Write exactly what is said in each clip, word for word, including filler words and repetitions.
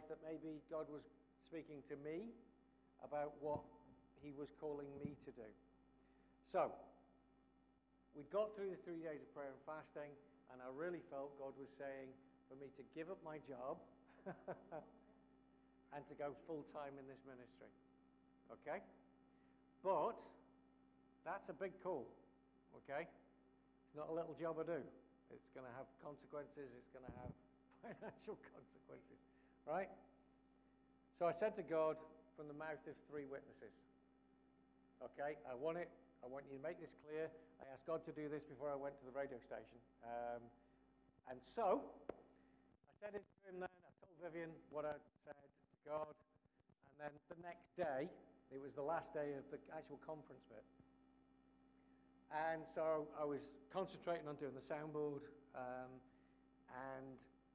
realized that maybe God was speaking to me about what he was calling me to do. So, we'd got through the three days of prayer and fasting, and I really felt God was saying for me to give up my job and to go full-time in this ministry. Okay? But that's a big call. Okay? It's not a little job I do. It's going to have consequences. It's going to have financial consequences. Right? So I said to God from the mouth of three witnesses, okay, I want it. I want you to make this clear. I asked God to do this before I went to the radio station. Um, and so, I said it to him then. I told Vivian what I'd said to God. And then the next day, it was the last day of the actual conference bit. And so I was concentrating on doing the soundboard. Um, and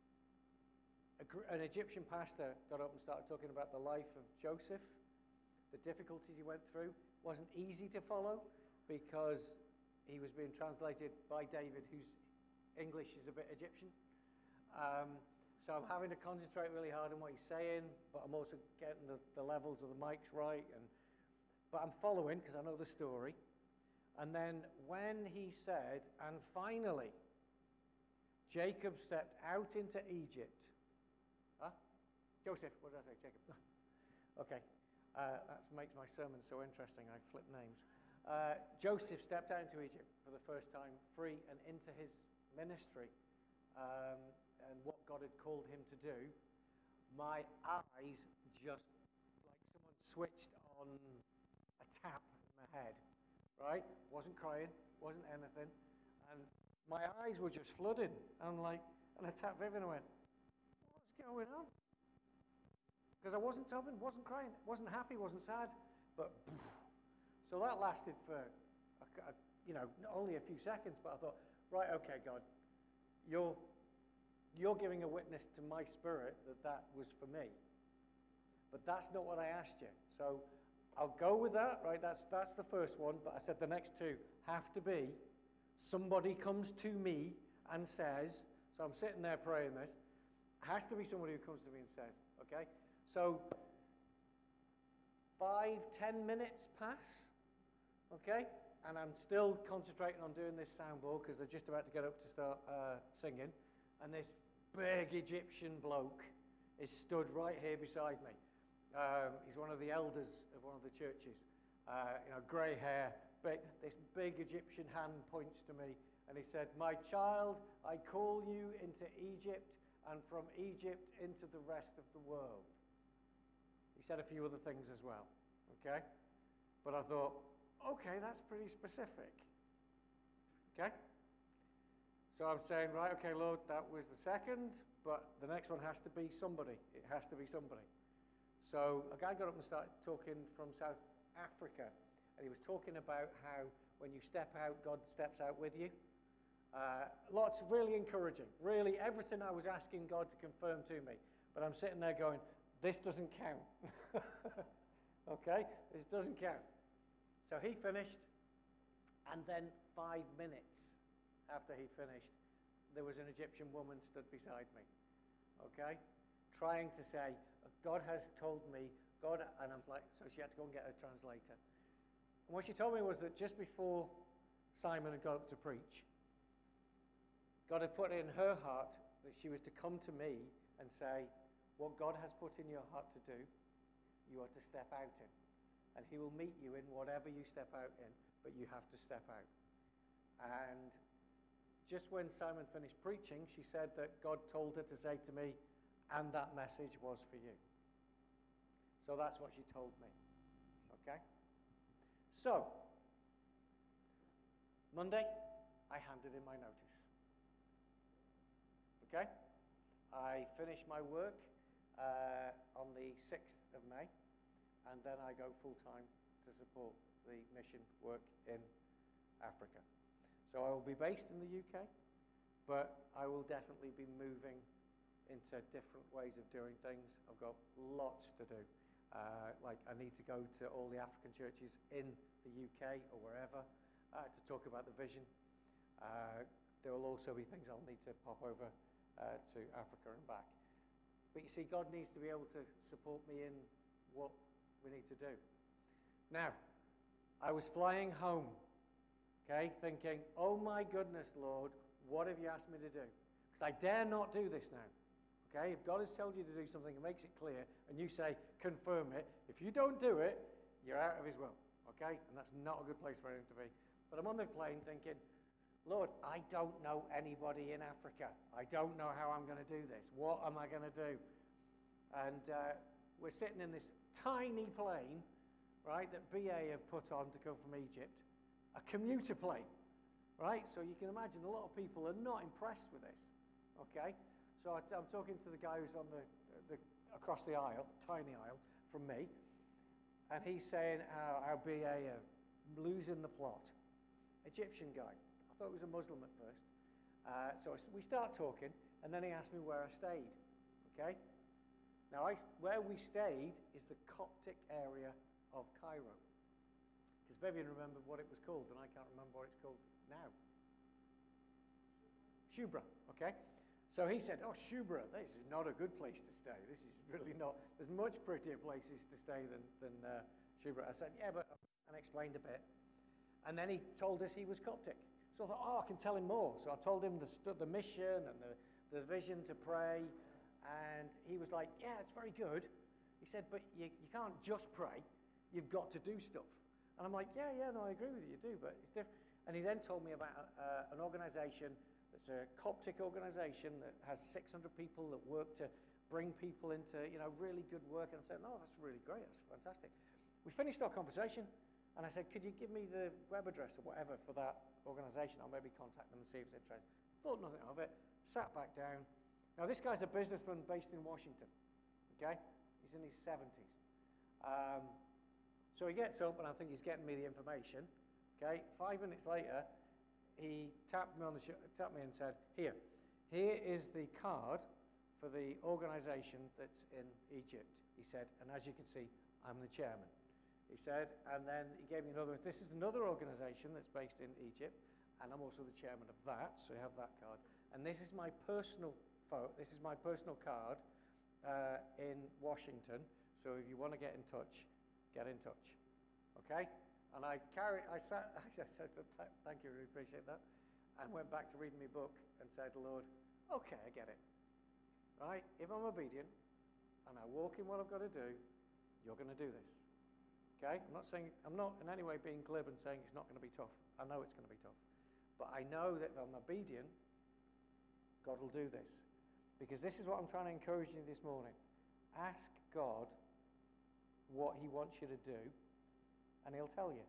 a, an Egyptian pastor got up and started talking about the life of Joseph, the difficulties he went through. It wasn't easy to follow because he was being translated by David, whose English is a bit Egyptian. Um, so I'm having to concentrate really hard on what he's saying, but I'm also getting the, the levels of the mics right. And but I'm following because I know the story. And then when he said, and finally, Jacob stepped out into Egypt. Huh? Joseph, what did I say? Jacob. Okay. Uh, that makes my sermon so interesting. I flip names. Uh, Joseph stepped out into Egypt for the first time, free and into his ministry um, and what God had called him to do. My eyes just, like someone switched on a tap in my head, right? Wasn't crying, wasn't anything. And my eyes were just flooding. And like, and I tapped Vivian and went, what's going on? Because I wasn't sobbing, wasn't crying, wasn't happy, wasn't sad, but so that lasted for, a, a, you know, only a few seconds. But I thought, right, okay, God, you're you're giving a witness to my spirit that that was for me. But that's not what I asked you. So I'll go with that, right? That's that's the first one. But I said the next two have to be somebody comes to me and says. So I'm sitting there praying this. It has to be somebody who comes to me and says, okay. So five, ten minutes pass, okay? And I'm still concentrating on doing this soundboard because they're just about to get up to start uh, singing. And this big Egyptian bloke is stood right here beside me. Um, he's one of the elders of one of the churches. Uh, you know, grey hair, big, this big Egyptian hand points to me. And he said, my child, I call you into Egypt and from Egypt into the rest of the world. He said a few other things as well, okay? But I thought, okay, that's pretty specific, okay? So I'm saying, right, okay, Lord, that was the second, but the next one has to be somebody. It has to be somebody. So a guy got up and started talking from South Africa, and he was talking about how when you step out, God steps out with you. Uh, lots, really encouraging, really everything I was asking God to confirm to me. But I'm sitting there going, this doesn't count. Okay? This doesn't count. So he finished, and then five minutes after he finished, there was an Egyptian woman stood beside me. Okay? Trying to say, God has told me, God, and I'm like, so she had to go and get a translator. And what she told me was that just before Simon had got up to preach, God had put in her heart that she was to come to me and say, what God has put in your heart to do, you are to step out in. And he will meet you in whatever you step out in, but you have to step out. And just when Simon finished preaching, she said that God told her to say to me, and that message was for you. So that's what she told me. Okay? So, Monday, I handed in my notice. Okay? I finished my work uh, on the sixth of May, and then I go full-time to support the mission work in Africa. So I will be based in the U K, but I will definitely be moving into different ways of doing things. I've got lots to do. Uh, like I need to go to all the African churches in the U K or wherever uh, to talk about the vision. Uh, there will also be things I'll need to pop over uh, to Africa and back. But you see, God needs to be able to support me in what we need to do. Now, I was flying home, okay, thinking, oh my goodness, Lord, what have you asked me to do? Because I dare not do this now. Okay, if God has told you to do something and makes it clear, and you say, confirm it, if you don't do it, you're out of his will. Okay? And that's not a good place for him to be. But I'm on the plane thinking, Lord, I don't know anybody in Africa. I don't know how I'm going to do this. What am I going to do? And uh, we're sitting in this tiny plane, right, that B A have put on to come from Egypt, a commuter plane, right? So you can imagine a lot of people are not impressed with this, okay? So I, I'm talking to the guy who's on the, the across the aisle, tiny aisle from me, and he's saying how, how B A are losing the plot. Egyptian guy. I thought it was a Muslim at first. Uh, so we start talking, and then he asked me where I stayed. Okay? Now, I, where we stayed is the Coptic area of Cairo. Because Vivian remembered what it was called, and I can't remember what it's called now. Shubra, okay? So he said, oh, Shubra, this is not a good place to stay. This is really not, there's much prettier places to stay than, than uh, Shubra. I said, yeah, but, and explained a bit. And then he told us he was Coptic. So I thought, oh, I can tell him more. So I told him the, the mission and the, the vision to pray. And he was like, yeah, it's very good. He said, but you, you can't just pray. You've got to do stuff. And I'm like, yeah, yeah, no, I agree with you, you do, but it's different. And he then told me about uh, an organization. It's a Coptic organization that has six hundred people that work to bring people into, you know, really good work. And I'm saying, oh, that's really great. That's fantastic. We finished our conversation, and I said, could you give me the web address or whatever for that organization? I'll maybe contact them and see if it's interested. Thought nothing of it. Sat back down. Now, this guy's a businessman based in Washington, okay? He's in his seventies. Um, so he gets up, and I think he's getting me the information, okay? Five minutes later, he tapped me on the sh- tapped me and said, here, here is the card for the organization that's in Egypt. He said, and as you can see, I'm the chairman. He said, and then he gave me another, this is another organization that's based in Egypt, and I'm also the chairman of that, so you have that card. And this is my personal photo, this is my personal card uh, in Washington, so if you want to get in touch, get in touch, okay? And I carried, I sat, I said, thank you, really appreciate that, and went back to reading my book and said to the Lord, okay, I get it, right? If I'm obedient and I walk in what I've got to do, you're going to do this, okay? I'm not saying, I'm not in any way being glib and saying it's not going to be tough. I know it's going to be tough, but I know that if I'm obedient, God will do this, because this is what I'm trying to encourage you this morning. Ask God what he wants you to do, and he'll tell you.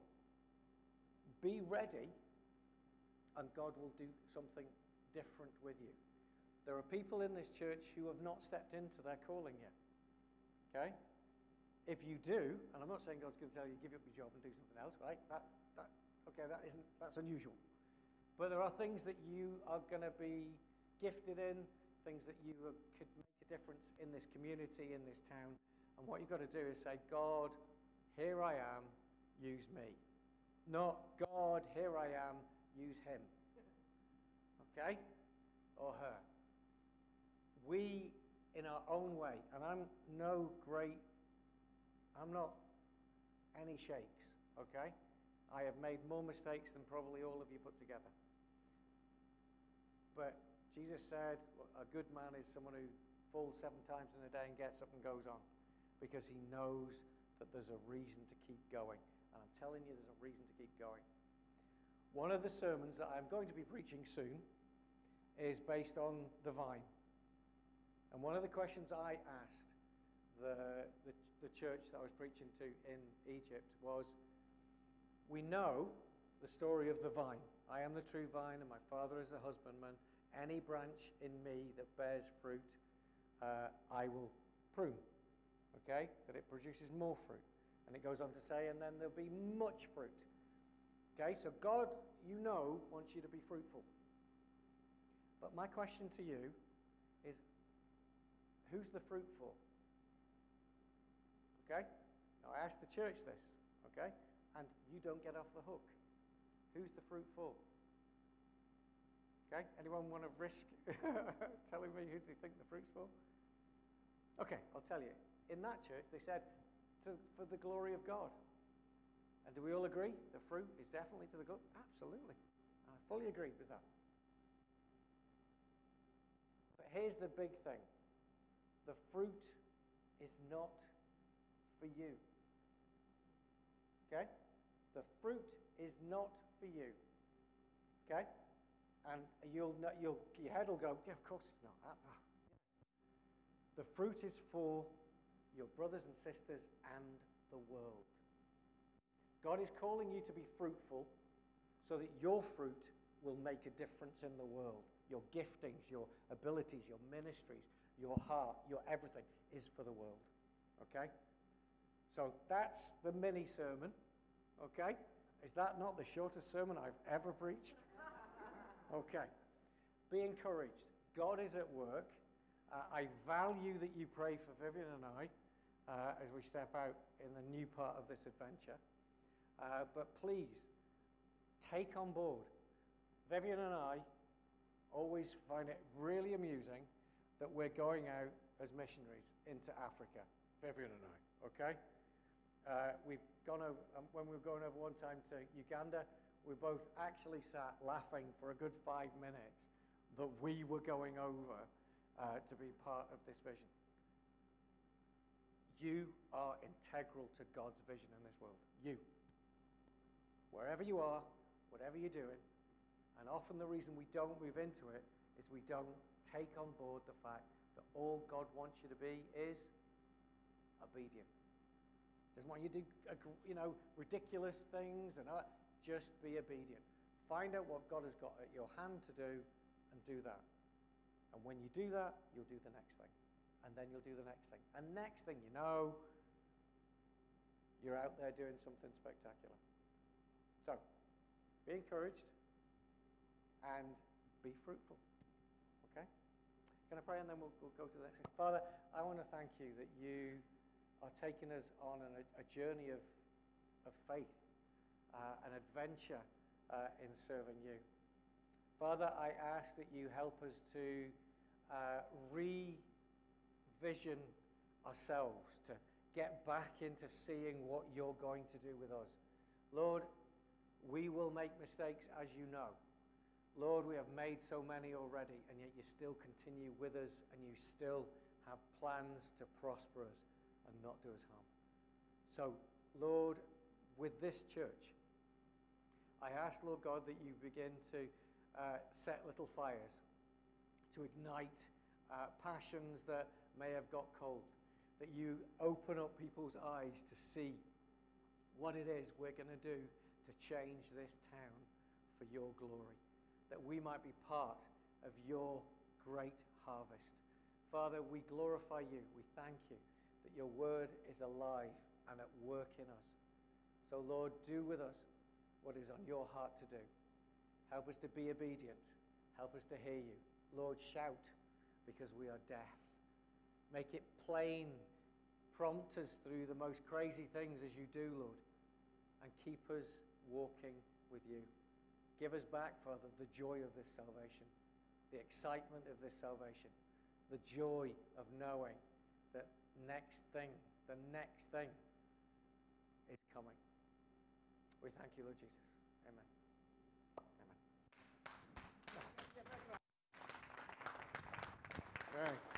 Be ready, and God will do something different with you. There are people in this church who have not stepped into their calling yet. Okay? If you do, and I'm not saying God's going to tell you give up your job and do something else, right? That, that, okay, that isn't, that's unusual. But there are things that you are going to be gifted in, things that you are, could make a difference in this community, in this town. And what you've got to do is say, God, here I am. Use me. Not, God, here I am, use him. Okay? Or her. We, in our own way, and I'm no great, I'm not any shakes, okay? I have made more mistakes than probably all of you put together. But Jesus said, a good man is someone who falls seven times in a day and gets up and goes on, because he knows that there's a reason to keep going. And I'm telling you, there's a reason to keep going. One of the sermons that I'm going to be preaching soon is based on the vine. And one of the questions I asked the, the, the church that I was preaching to in Egypt was, we know the story of the vine. I am the true vine, and my Father is the husbandman. Any branch in me that bears fruit, uh, I will prune. Okay? That it produces more fruit. And it goes on to say, and then there'll be much fruit. Okay, so God, you know, wants you to be fruitful. But my question to you is, who's the fruit for? Okay? Now, I asked the church this, okay? And you don't get off the hook. Who's the fruit for? Okay? Anyone want to risk telling me who they think the fruit's for? Okay, I'll tell you. In that church, they said, to, for the glory of God. And do we all agree? The fruit is definitely to the glory? Absolutely. I fully agree with that. But here's the big thing. The fruit is not for you. Okay? The fruit is not for you. Okay? And you'll, you'll, your head will go, yeah, of course it's not. Ah, ah. The fruit is for your brothers and sisters and the world. God is calling you to be fruitful so that your fruit will make a difference in the world. Your giftings, your abilities, your ministries, your heart, your everything is for the world. Okay? So that's the mini sermon. Okay? Is that not the shortest sermon I've ever preached? Okay. Be encouraged. God is at work. Uh, I value that you pray for Vivian and I uh, as we step out in the new part of this adventure. Uh, but please, take on board. Vivian and I always find it really amusing that we're going out as missionaries into Africa. Vivian and I, okay? Uh, we've gone over, um, when we were going over one time to Uganda, we both actually sat laughing for a good five minutes that we were going over uh, to be part of this vision. You are integral to God's vision in this world. You. Wherever you are, whatever you're doing, and often the reason we don't move into it is we don't take on board the fact that all God wants you to be is obedient. Doesn't want you to do, you know, ridiculous things and uh, just be obedient. Find out what God has got at your hand to do and do that. And when you do that, you'll do the next thing. And then you'll do the next thing. And next thing you know, you're out there doing something spectacular. So, be encouraged and be fruitful. Okay? Can I pray and then we'll, we'll go to the next thing? Father, I want to thank you that you are taking us on an, a journey of, of faith, uh, an adventure uh, in serving you. Father, I ask that you help us to uh, revision ourselves, to get back into seeing what you're going to do with us. Lord, we will make mistakes, as you know. Lord, we have made so many already, and yet you still continue with us, and you still have plans to prosper us and not do us harm. So, Lord, with this church, I ask, Lord God, that you begin to uh, set little fires, to ignite uh, passions that may have got cold, that you open up people's eyes to see what it is we're going to do to change this town for your glory, that we might be part of your great harvest. Father, we glorify you. We thank you that your word is alive and at work in us. So, Lord, do with us what is on your heart to do. Help us to be obedient. Help us to hear you. Lord, shout because we are deaf. Make it plain. Prompt us through the most crazy things as you do, Lord. And keep us walking with you. Give us back, Father, the joy of this salvation, the excitement of this salvation, the joy of knowing that next thing, the next thing is coming. We thank you, Lord Jesus. Amen. Amen. Very